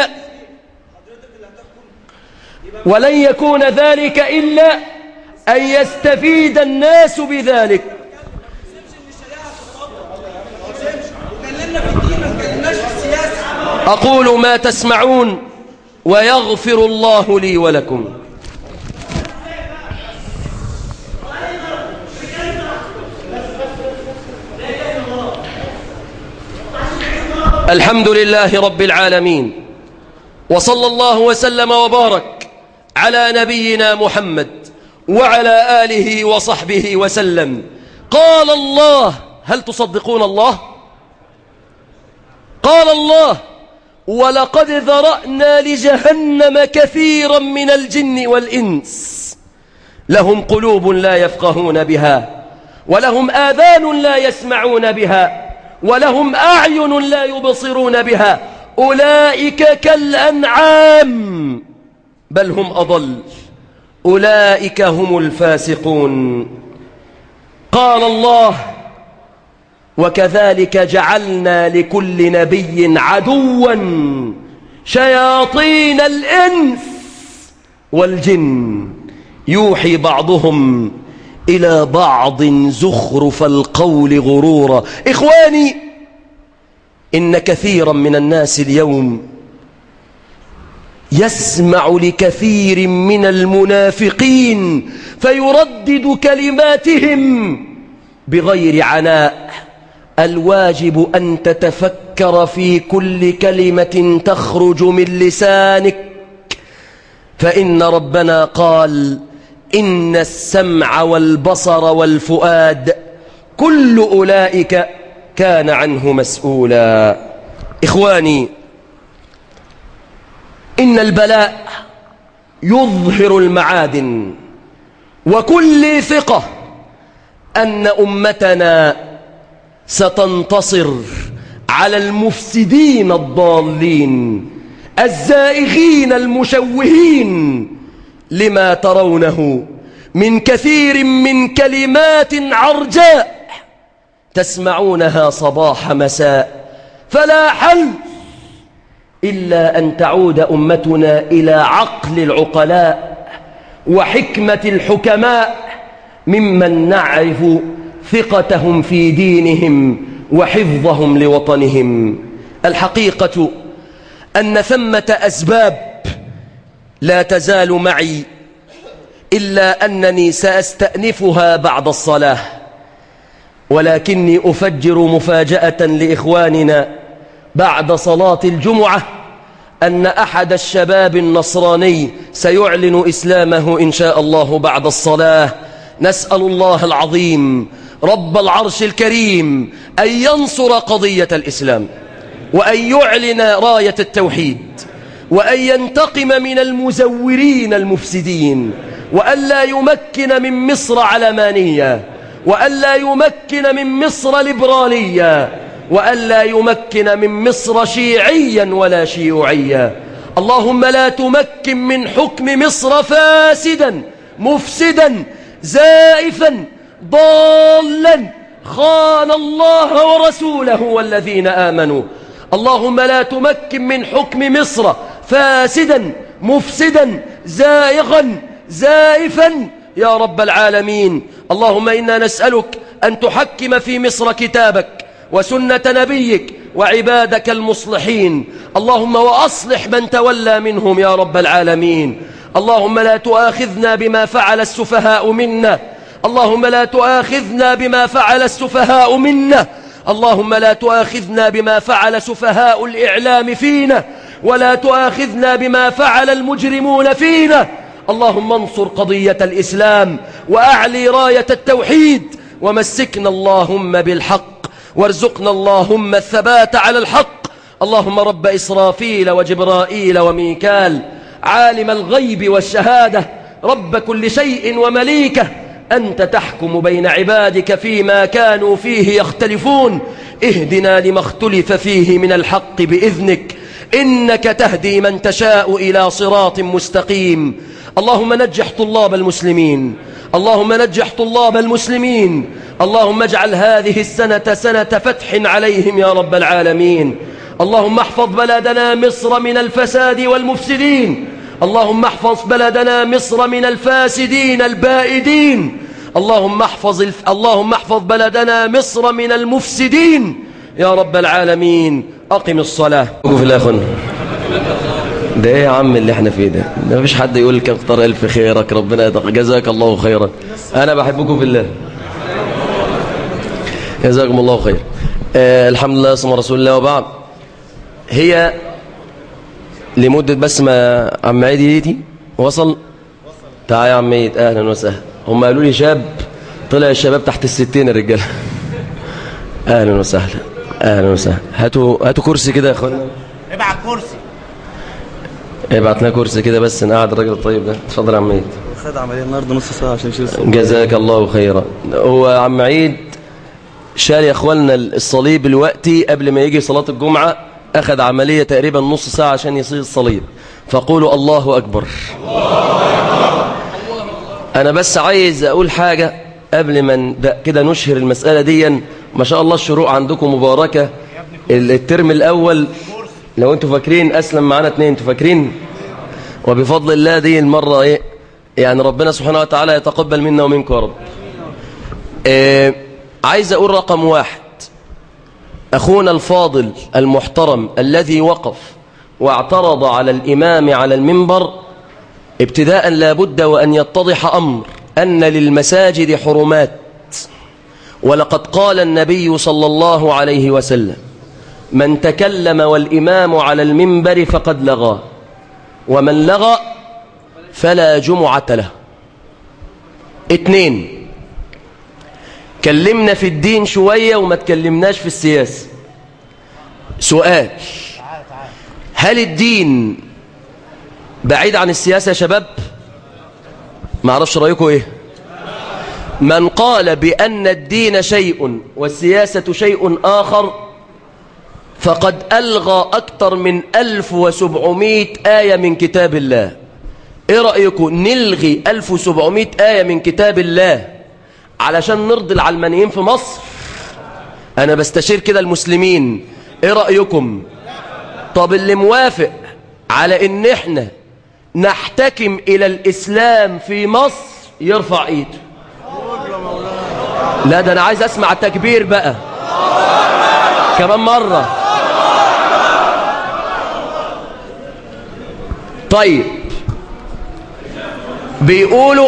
إلا أن يستفيد الناس بذلك. أقول ما تسمعون ويغفر الله لي ولكم. الحمد لله رب العالمين، وصلى الله وسلم وبارك على نبينا محمد وعلى آله وصحبه وسلم. قال الله، هل تصدقون الله؟ قال الله ولقد ذرأنا لجهنم كثيرا من الجن والإنس لهم قلوب لا يفقهون بها، ولهم آذان لا يسمعون بها، ولهم أعين لا يبصرون بها، أولئك كالأنعام بل هم أضل، أولئك هم الفاسقون. قال الله وكذلك جعلنا لكل نبي عدوا شياطين الإنس والجن يوحي بعضهم إلى بعض زخرف القول غرورا. إخواني، إن كثيرا من الناس اليوم يسمع لكثير من المنافقين فيردد كلماتهم بغير عناء. الواجب أن تتفكر في كل كلمة تخرج من لسانك، فإن ربنا قال إن السمع والبصر والفؤاد كل أولئك كان عنه مسؤولا. إخواني، إن البلاء يظهر المعادن، وكل ثقة أن أمتنا ستنتصر على المفسدين الضالين الزائغين المشوهين لما ترونه من كثير من كلمات عرجاء تسمعونها صباح مساء، فلا حل إلا أن تعود أمتنا إلى عقل العقلاء وحكمة الحكماء ممن نعرف ثقتهم في دينهم وحفظهم لوطنهم. الحقيقة أن ثمة أسباب لا تزال معي إلا أنني سأستأنفها بعد الصلاة، ولكني أفجر مفاجأة لإخواننا بعد صلاة الجمعة أن أحد الشباب النصراني سيعلن إسلامه إن شاء الله بعد الصلاة. نسأل الله العظيم رب العرش الكريم أن ينصر قضية الإسلام، وأن يعلن راية التوحيد، وأن ينتقم من المزورين المفسدين، وأن لا يمكن من مصر علمانية، وأن لا يمكن من مصر ليبرالية، وأن لا يمكن من مصر شيعيا ولا شيوعيا. اللهم لا تمكن من حكم مصر فاسدا مفسدا زائفا ضالا خان الله ورسوله والذين آمنوا. اللهم لا تمكن من حكم مصر فاسدا مفسدا زائغا زائفا يا رب العالمين. اللهم إنا نسألك أن تحكم في مصر كتابك وسنة نبيك وعبادك المصلحين. اللهم وأصلح من تولى منهم يا رب العالمين. اللهم لا تؤاخذنا بما فعل السفهاء منا، اللهم لا تؤاخذنا بما فعل السفهاء منا، اللهم لا تؤاخذنا بما فعل سفهاء الإعلام فينا، ولا تؤاخذنا بما فعل المجرمون فينا. اللهم انصر قضية الإسلام وأعلي راية التوحيد، ومسكنا اللهم بالحق، وارزقنا اللهم الثبات على الحق. اللهم رب إسرافيل وجبرائيل وميكال، عالم الغيب والشهادة، رب كل شيء ومليكه، أنت تحكم بين عبادك فيما كانوا فيه يختلفون. اهدنا لما اختلف فيه من الحق بإذنك، إنك تهدي من تشاء إلى صراط مستقيم. اللهم نجح طلاب المسلمين، اللهم نجح طلاب المسلمين. اللهم اجعل هذه السنة سنة فتح عليهم يا رب العالمين. اللهم احفظ بلدنا مصر من الفساد والمفسدين، اللهم احفظ بلدنا مصر من الفاسدين البائدين، اللهم احفظ بلدنا مصر من المفسدين يا رب العالمين. أقم الصلاة. في الأخوة ده ايه يا عم اللي احنا فيه ده؟ ما فيش حد يقول لك اختار ألف خيرك، ربنا جزاك الله خيرا. أنا بحبكم في الله، جزاكم الله خير. الحمد لله ثم رسول الله، وبعد. هي لمدة بس ما عم عيد يجي وصل. تعال يا عم عيد، أهلا وسهلا. هم قالوا لي شاب، طلع الشباب تحت الستين الرجال. أهلا وسهلا، أهلا وسهلا. هاتوا كرسي كده يا أخوانا. ابعت كرسي، ابعت لنا كرسي كده بس نقعد الراجل الطيب ده. اتفضل يا عم عيد. خد عملية النهارده نص ساعة عشان يشيل الصليب. جزاك الله خيرا. هو عم عيد شال يا اخواننا الصليب الوقتي قبل ما يجي صلاة الجمعة، أخذ عملية تقريبا نص ساعة عشان يصير الصليب. فقولوا الله أكبر. أنا بس عايز أقول حاجة قبل ما كده نشهر المسألة دي. ما شاء الله الشروق عندكم مباركة. الترم الأول لو أنتوا فاكرين أسلم معانا 2، أنتوا فاكرين؟ وبفضل الله دي المرة إيه يعني، ربنا سبحانه وتعالى يتقبل منا ومنكم يا رب. عايز أقول رقم 1، أخونا الفاضل المحترم الذي وقف واعترض على الإمام على المنبر، ابتداء لابد وأن يتضح أمر أن للمساجد حرمات، ولقد قال النبي صلى الله عليه وسلم: من تكلم والإمام على المنبر فقد لغى، ومن لغى فلا جمعة له. 2، كلمنا في الدين شوية وما تكلمناش في السياسة. سؤال: هل الدين بعيد عن السياسة يا شباب؟ ما اعرفش رأيكم ايه. من قال بأن الدين شيء والسياسة شيء آخر فقد ألغى أكثر من 1700 آية من كتاب الله. إيه رأيكم نلغي 1700 آية من كتاب الله علشان نرضي العلمانيين في مصر؟ أنا بستشير كده المسلمين، إيه رأيكم؟ طب اللي موافق على إن إحنا نحتكم إلى الإسلام في مصر يرفع إيده. لا ده أنا عايز أسمع التكبير بقى كمان مرة. طيب بيقولوا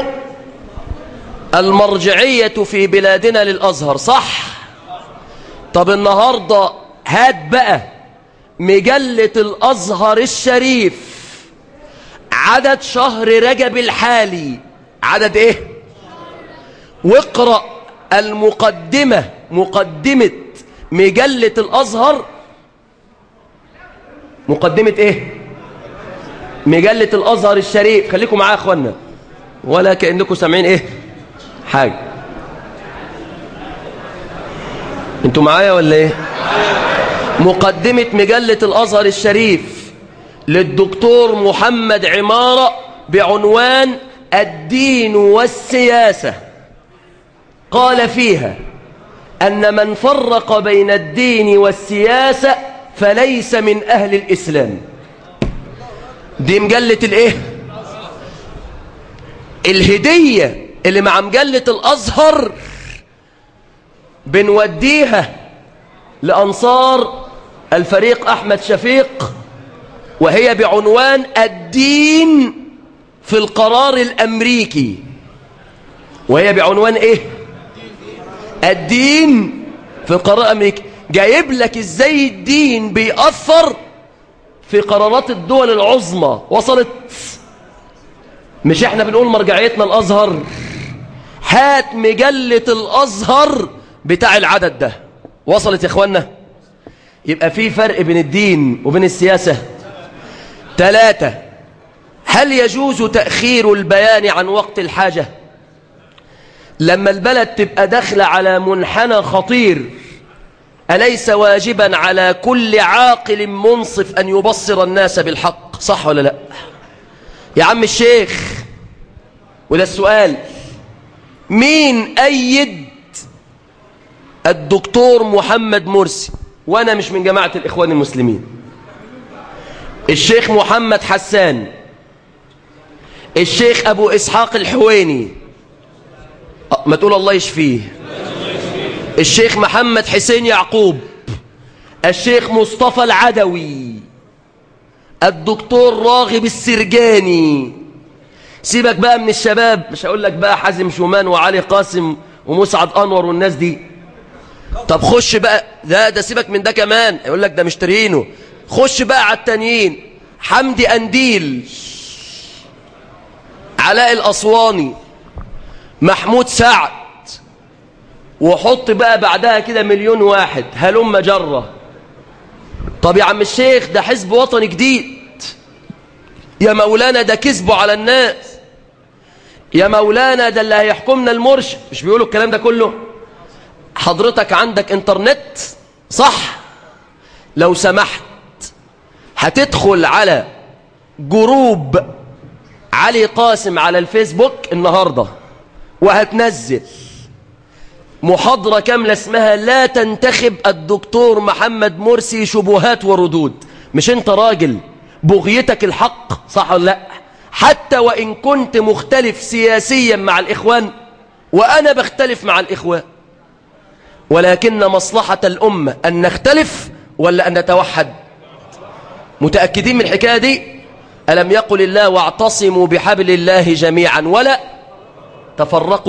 المرجعية في بلادنا للأزهر، صح؟ طب النهاردة هات بقى مجلة الأزهر الشريف عدد شهر رجب الحالي، عدد ايه؟ واقرأ المقدمة، مقدمة مجلة الأزهر. مقدمة ايه؟ مجلة الأزهر الشريف. خليكم معايا يا اخوانا ولا كأنكم سامعين ايه حاجة. انتوا معايا ولا ايه؟ مقدمة مجلة الأزهر الشريف للدكتور محمد عمارة بعنوان الدين والسياسة. قال فيها أن من فرق بين الدين والسياسة فليس من أهل الإسلام. دي مجلة الايه؟ الهدية اللي مع مجلة الأزهر بنوديها لأنصار الفريق أحمد شفيق، وهي بعنوان الدين في القرار الأمريكي. وهي بعنوان ايه؟ الدين في القرار الأمريكي. جايب لك ازاي الدين بيأثر في قرارات الدول العظمى. وصلت؟ مش احنا بنقول مرجعيتنا الأزهر؟ هات مجلة الأزهر بتاع العدد ده. وصلت يا اخوانا؟ يبقى في فرق بين الدين وبين السياسة. 3، هل يجوز تأخير البيان عن وقت الحاجة؟ لما البلد تبقى داخلة على منحنى خطير، أليس واجبا على كل عاقل منصف أن يبصر الناس بالحق؟ صح ولا لا؟ يا عم الشيخ، وده السؤال، مين أيد الدكتور محمد مرسي؟ وأنا مش من جماعة الإخوان المسلمين. الشيخ محمد حسان، الشيخ أبو إسحاق الحويني، ما تقول الله يشفيه، الشيخ محمد حسين يعقوب، الشيخ مصطفى العدوي، الدكتور راغب السرجاني. سيبك بقى من الشباب، مش هقول لك بقى حازم شومان وعلي قاسم ومسعد أنور والناس دي. طب خش بقى، ده سيبك من ده كمان، يقول لك ده مشترينه. خش بقى على التانيين، حمدي أنديل، علاء الأسواني، محمود سعد، وحط بقى بعدها كده مليون واحد، هلم جرة. طب يا عم الشيخ، ده حزب وطني جديد يا مولانا، ده كذبوا على الناس يا مولانا، ده اللي هيحكمنا المرشد. مش بيقولوا الكلام ده كله؟ حضرتك عندك انترنت صح؟ لو سمحت هتدخل على جروب علي قاسم على الفيسبوك النهاردة وهتنزل محاضرة كاملة اسمها لا تنتخب الدكتور محمد مرسي شبهات وردود. مش انت راجل بغيتك الحق صح ولا لا؟ حتى وإن كنت مختلف سياسيا مع الإخوان، وأنا بختلف مع الإخوان، ولكن مصلحة الأمة أن نختلف ولا أن نتوحد؟ متأكدين من الحكاية دي؟ ألم يقل الله واعتصموا بحبل الله جميعا ولا تفرقوا؟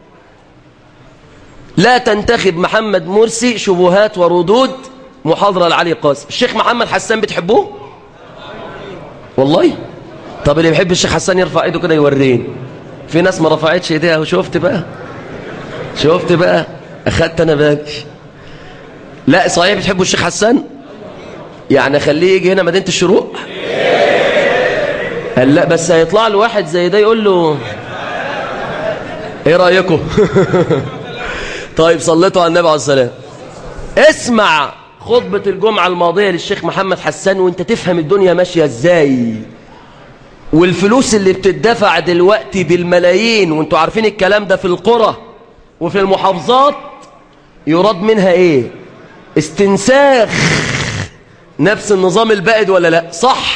لا تنتخب محمد مرسي شبهات وردود، محاضرة لعلي قاسم. الشيخ محمد حسان بتحبوه؟ والله؟ طب اللي بيحب الشيخ حسان يرفع ايده كده يورين. في ناس ما رفعتش ايديها، وشفت بقى؟ شفت بقى؟ اخدت انا باقي. لا صحيح بتحبوا الشيخ حسان؟ يعني خليه يجي هنا مدينة الشروق؟ قال لا، بس هيطلع له واحد زي ده يقول له ايه رأيكم؟ طيب صليتوا على النبي عليه السلام. اسمع، خطبة الجمعة الماضية للشيخ محمد حسان وانت تفهم الدنيا ماشية ازاي، والفلوس اللي بتدفع دلوقتي بالملايين وانتوا عارفين الكلام ده في القرى وفي المحافظات يراد منها ايه؟ استنساخ نفس النظام البائد ولا لا؟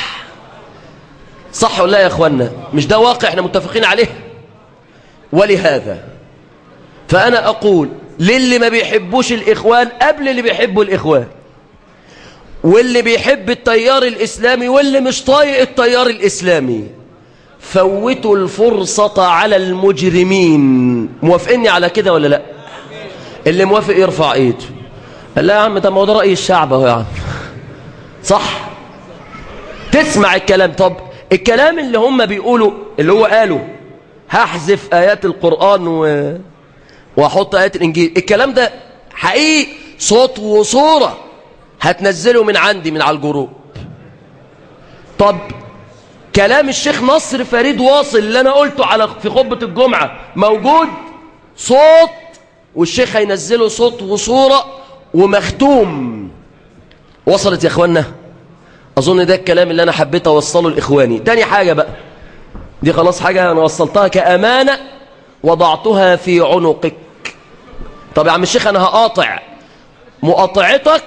صح ولا لا يا اخوانا؟ مش ده واقع احنا متفقين عليه؟ ولهذا فانا اقول للي ما بيحبوش الاخوان قبل اللي بيحبوا الاخوان، واللي بيحب التيار الاسلامي واللي مش طايق التيار الاسلامي، فوتوا الفرصة على المجرمين. موافقيني على كده ولا لا؟ اللي موافق يرفع ايده. لا يا عم ده ما هو ده رأي الشعب اهو يا عم. صح؟ تسمع الكلام. طب الكلام اللي هم بيقولوا اللي هو قالوا هحذف آيات القرآن وأحط آيات الإنجيل، الكلام ده حقيقي صوت وصورة هتنزله من عندي من على الجروب. طب كلام الشيخ نصر فريد واصل اللي أنا قلته في خطبة الجمعة موجود صوت، والشيخ هينزله صوت وصورة ومختوم. وصلت يا اخوانا؟ اظن ده الكلام اللي انا حبيت اوصله لاخواني. تاني حاجة بقى، دي خلاص حاجة انا وصلتها كأمانة وضعتها في عنقك. طب يا عم الشيخ انا هقاطع، مقاطعتك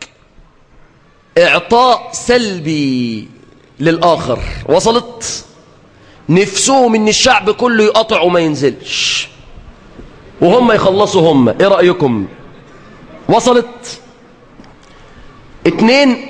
اعطاء سلبي للاخر. وصلت؟ نفسهم ان الشعب كله يقاطع وما ينزلش وهم يخلصوا هم. ايه رأيكم؟ وصلت؟ 2،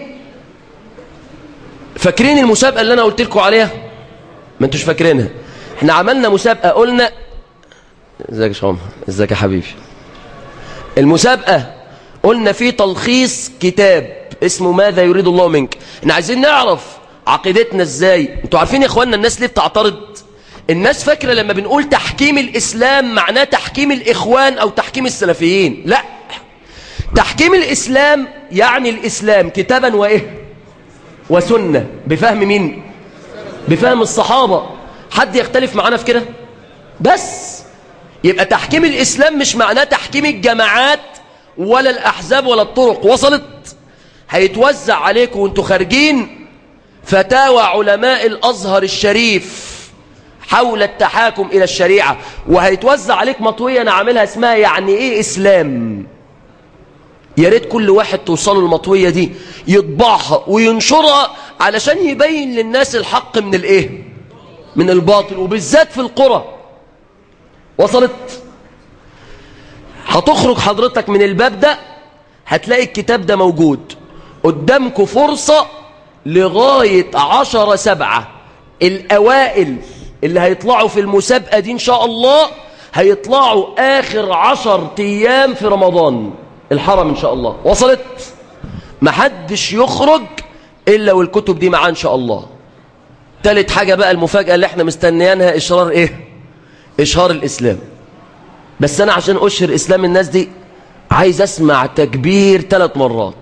فاكرين المسابقة اللي انا قلت لكم عليها؟ ما انتوش فاكرينها. احنا عملنا مسابقة قلنا ازيك يا شامة، ازيك يا حبيبي. المسابقة قلنا فيه تلخيص كتاب اسمه ماذا يريد الله منك. احنا عايزين نعرف عقيدتنا ازاي. انتوا عارفين يا اخوانا الناس ليه بتعترض؟ الناس فاكرة لما بنقول تحكيم الإسلام معناه تحكيم الإخوان أو تحكيم السلفيين. لا، تحكيم الإسلام يعني الإسلام كتابا وإيه؟ وسنة. بفهم مين؟ بفهم الصحابة. حد يختلف معانا في كده؟ بس يبقى تحكيم الإسلام مش معناه تحكيم الجماعات ولا الأحزاب ولا الطرق. وصلت؟ هيتوزع عليكم وانتوا خارجين فتاوى علماء الأزهر الشريف حول التحاكم إلى الشريعة، وهيتوزع عليك مطوية أنا عاملها اسمها يعني إيه إسلام. يا ريت كل واحد توصله المطوية دي يطبعها وينشرها علشان يبين للناس الحق من الإيه؟ من الباطل، وبالذات في القرى. وصلت؟ هتخرج حضرتك من الباب ده هتلاقي الكتاب ده موجود قدامكم. فرصة لغاية 10/7 الأوائل اللي هيطلعوا في المسابقة دي إن شاء الله هيطلعوا آخر 10 أيام في رمضان الحرم إن شاء الله. وصلت؟ محدش يخرج إلا والكتب دي معاه إن شاء الله. تالت حاجة بقى المفاجأة اللي احنا مستنيانها، إشرار إيه؟ إشهار الإسلام. بس أنا عشان أشهر إسلام الناس دي عايز أسمع تكبير 3 مرات.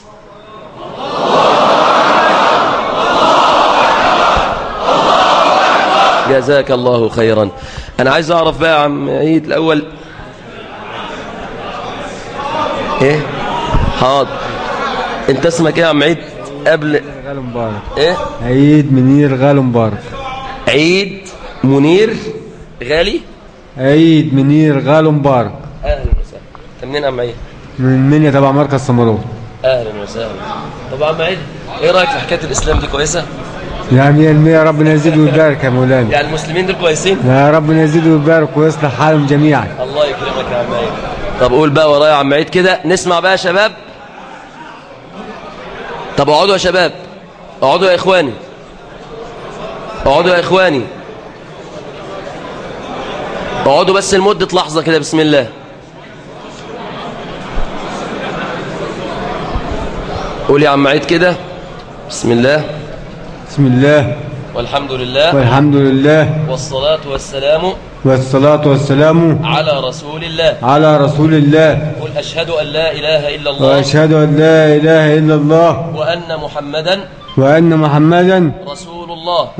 جزاك الله خيرا. أنا عايز أعرف بقى يا عم عيد الأول إيه؟ حاضر. أنت اسمك إيه يا عم عيد؟ قبل غالي مبارك. إيه؟ عيد منير غالي مبارك. عيد منير غالي؟ عيد منير غالي مبارك. أهلا وسهلا. أنت منين يا عم عيد؟ من منيا تبع مركز سمرود. أهلا وسهلا. طب يا عم عيد إيه رأيك في حكاية الإسلام دي؟ كويسة؟ يا 100% ربنا يزيد ويبارك يا مولانا. يعني المسلمين دول كويسين؟ يا ربنا يزيد ويبارك ويصلح حالهم جميعا. الله يكرمك يا عم عيد. طب قول بقى ورايا يا عم عيد كده نسمع بقى يا شباب. طب اقعدوا يا شباب، اقعدوا يا إخواني، اقعدوا يا إخواني، اقعدوا بس لمدة لحظة كده. بسم الله. قول يا عم عيد كده. بسم الله. بسم الله والحمد لله والحمد لله والصلاة والسلام والصلاة والسلام على رسول الله. على رسول الله. قل أشهد أن لا إله إلا الله وأشهد أن لا إله إلا الله وأن محمدا رسول الله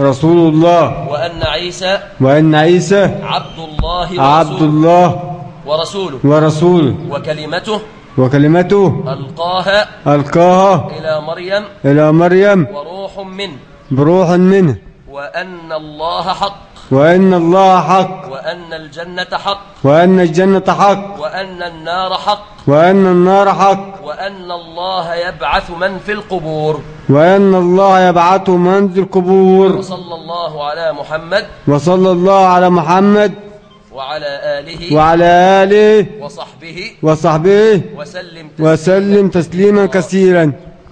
وأن عيسى عبد الله ورسوله وكلمته وكلمته ألقاها إلى مريم وروح منه بروح منه وأن الله حق وأن الله حق وأن الجنة حق وأن الجنة حق وأن النار حق وأن النار حق وأن الله يبعث من في القبور وأن الله يبعث من في القبور. وصلى الله على محمد وصلى الله على محمد وعلى آله وصحبه وسلم تسليما كثيرا.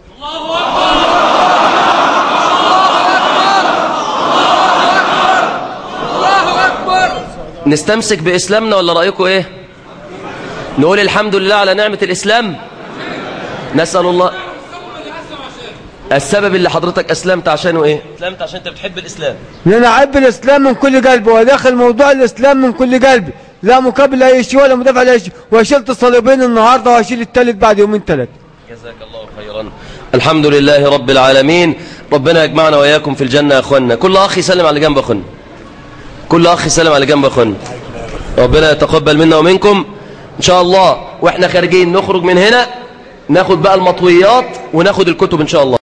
نستمسك بإسلامنا ولا رأيكم إيه؟ نقول الحمد لله على نعمة الإسلام. نسأل الله. السبب اللي حضرتك أسلمت عشانه إيه؟ أسلمت عشان أنت بتحب الإسلام. أنا أحب الإسلام من كل قلبي وداخل موضوع الإسلام من كل قلبي، لا مقابل أي شيء ولا مدافع لأي شيء، وشلت الصليبين النهارده وهشيل الثالث بعد يومين ثلاثة. جزاك الله خيرا. الحمد لله رب العالمين. ربنا يجمعنا وإياكم في الجنة يا أخوانا. كل أخ يسلم على جنب أخوانا. كل أخ يسلم على جنب أخوانا. ربنا يتقبل منا ومنكم إن شاء الله. وإحنا خارجين نخرج من هنا ناخد بقى المطويات وناخد الكتب إن شاء الله.